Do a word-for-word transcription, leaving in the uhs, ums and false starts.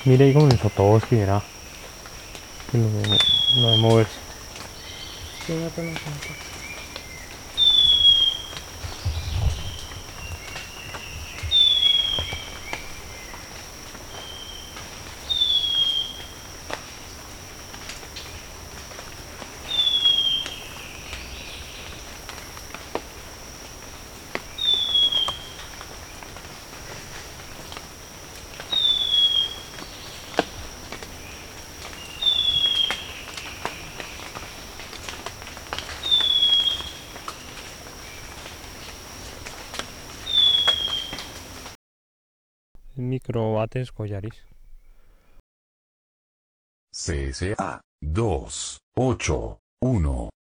Mire ahí como en Sotowski, verá. Que Lo de, lo de moverse. Sí, no te lo cuento. Microbates collaris. C S A dos ocho uno